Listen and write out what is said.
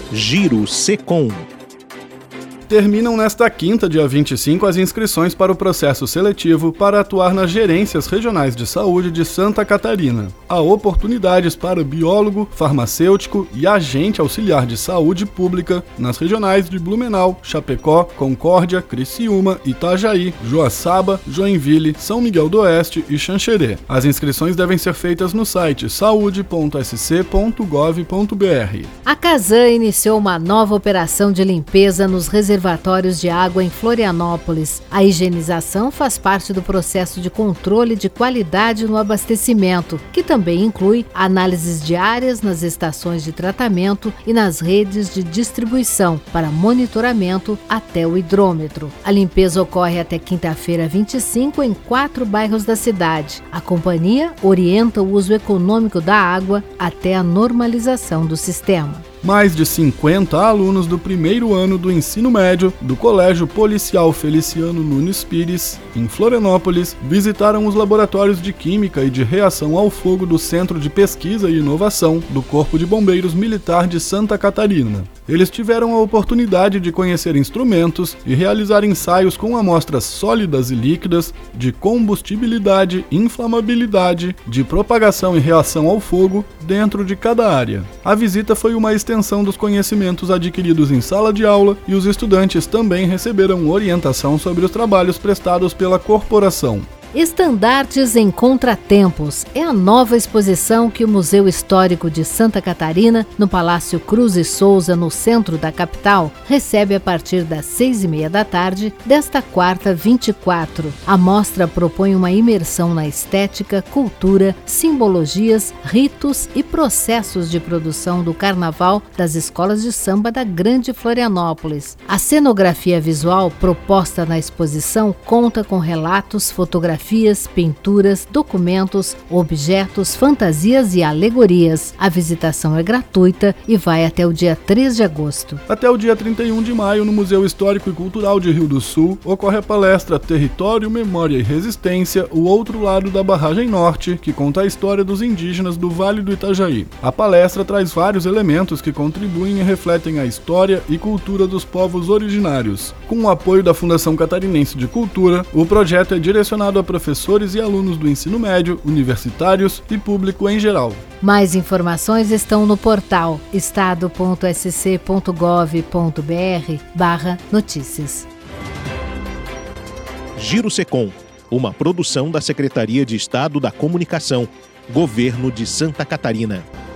Giro Secom. Terminam nesta quinta, dia 25, as inscrições para o processo seletivo para atuar nas gerências regionais de saúde de Santa Catarina. Há oportunidades para biólogo, farmacêutico e agente auxiliar de saúde pública nas regionais de Blumenau, Chapecó, Concórdia, Criciúma, Itajaí, Joaçaba, Joinville, São Miguel do Oeste e Xanxerê. As inscrições devem ser feitas no site saude.sc.gov.br. A Casan iniciou uma nova operação de limpeza nos reservatórios de água em Florianópolis. A higienização faz parte do processo de controle de qualidade no abastecimento, que também inclui análises diárias nas estações de tratamento e nas redes de distribuição para monitoramento até o hidrômetro. A limpeza ocorre até quinta-feira 25 em 4 bairros da cidade. A companhia orienta o uso econômico da água até a normalização do sistema. Mais de 50 alunos do primeiro ano do ensino médio do Colégio Policial Feliciano Nunes Pires, em Florianópolis, visitaram os laboratórios de Química e de Reação ao Fogo do Centro de Pesquisa e Inovação do Corpo de Bombeiros Militar de Santa Catarina. Eles tiveram a oportunidade de conhecer instrumentos e realizar ensaios com amostras sólidas e líquidas de combustibilidade, inflamabilidade, de propagação e reação ao fogo dentro de cada área. A visita foi uma extensão dos conhecimentos adquiridos em sala de aula e os estudantes também receberam orientação sobre os trabalhos prestados pela corporação. Estandartes em Contratempos é a nova exposição que o Museu Histórico de Santa Catarina, no Palácio Cruz e Souza, no centro da capital, recebe a partir das 6h30 da tarde desta quarta 24. A mostra propõe uma imersão na estética, cultura, simbologias, ritos e processos de produção do carnaval das escolas de samba da Grande Florianópolis. A cenografia visual proposta na exposição conta com relatos, fotografias, pinturas, documentos, objetos, fantasias e alegorias. A visitação é gratuita e vai até o dia 3 de agosto. Até o dia 31 de maio, no Museu Histórico e Cultural de Rio do Sul, ocorre a palestra Território, Memória e Resistência, o outro lado da Barragem Norte, que conta a história dos indígenas do Vale do Itajaí. A palestra traz vários elementos que contribuem e refletem a história e cultura dos povos originários. Com o apoio da Fundação Catarinense de Cultura, o projeto é direcionado a professores e alunos do ensino médio, universitários e público em geral. Mais informações estão no portal estado.sc.gov.br/notícias. Giro Secom, uma produção da Secretaria de Estado da Comunicação, Governo de Santa Catarina.